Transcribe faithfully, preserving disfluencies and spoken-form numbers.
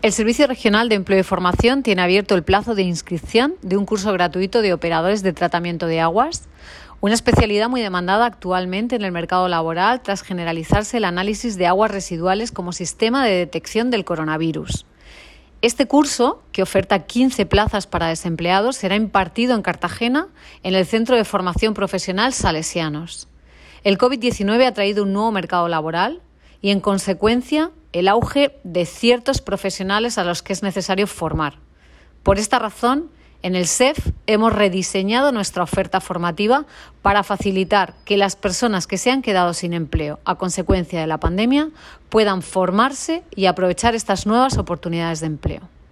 El Servicio Regional de Empleo y Formación tiene abierto el plazo de inscripción de un curso gratuito de operadores de tratamiento de aguas, una especialidad muy demandada actualmente en el mercado laboral tras generalizarse el análisis de aguas residuales como sistema de detección del coronavirus. Este curso, que oferta quince plazas para desempleados, será impartido en Cartagena en el Centro de Formación Profesional Salesianos. El COVID diecinueve ha traído un nuevo mercado laboral y, en consecuencia, el auge de ciertos profesionales a los que es necesario formar. Por esta razón, en el S E F hemos rediseñado nuestra oferta formativa para facilitar que las personas que se han quedado sin empleo a consecuencia de la pandemia puedan formarse y aprovechar estas nuevas oportunidades de empleo.